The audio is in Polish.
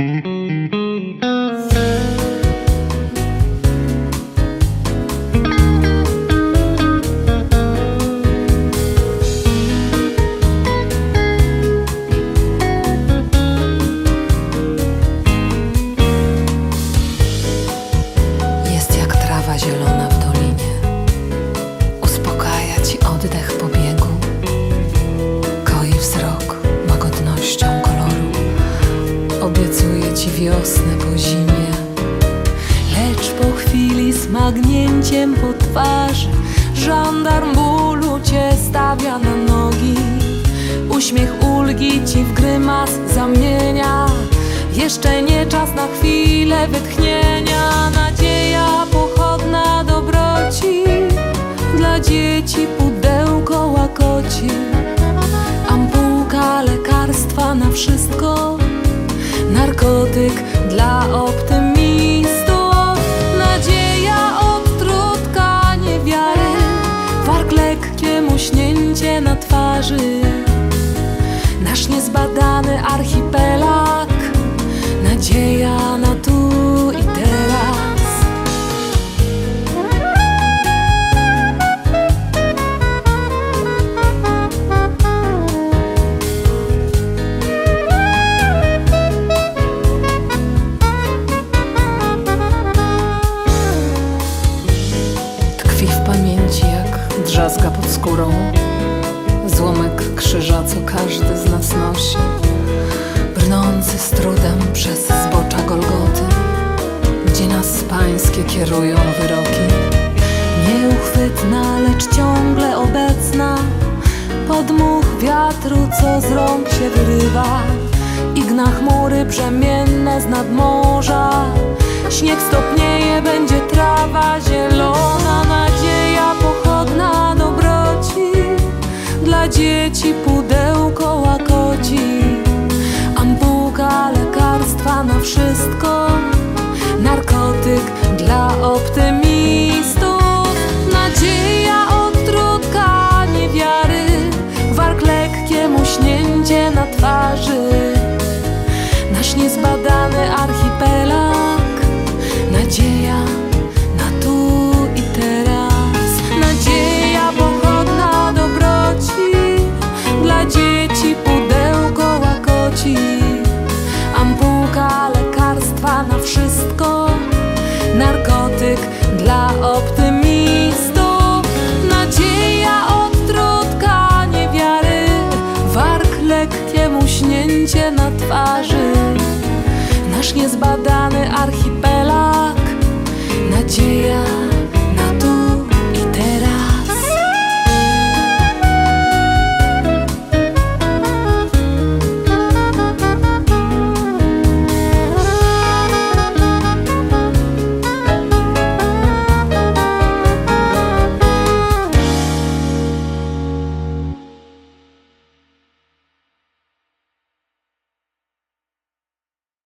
Jest jak trawa zielona w dolinie, uspokaja ci oddech po biegu, koi wzrok łagodnością koloru, obiecuje ci wiosnę po zimie. Lecz po chwili smagnięciem po twarzy żandarm bólu cię stawia na nogi. Uśmiech ulgi ci w grymas zamienia. Jeszcze nie czas na chwilę wytchnienia. Nadzieja pochodna dobroci, dla dzieci pudełko łakoci. Ampułka lekarstwa na wszystko, narkotyk dla optymistów. Nadzieja odtrutka niewiary, warg lekkie muśnięcie na twarzy. Nasz niezbadany archipelag, nadzieja na tu i teraz. Tkwi w pamięci jak drzazga pod skórą, złomek krzyża, co każdy z nas nosi, brnący z trudem przez zbocza Golgoty, gdzie nas pańskie kierują wyroki. Nieuchwytna, lecz ciągle obecna, podmuch wiatru, co z rąk się wyrywa i gna chmury brzemienne z nadmorza. Śnieg stopnieje, będzie trawa zielona. Nadzieja pochodna dobroci, dla dzieci pudełko łakoci. Ampułka lekarstwa na wszystko, narkotyk dla optymistów. Nadzieja odtrutka niewiary, warg lekkie muśnięcie na twarzy. Nasz niezbadany archipelag, nadzieja na tu i teraz. Nadzieja pochodna dobroci, dla dzieci pudełko łakoci. Ampułka lekarstwa na wszystko, narkotyk dla optymistów. Nadzieja odtrutka niewiary, warg lekkie muśnięcie na twarzy. Nasz niezbadany archipelag,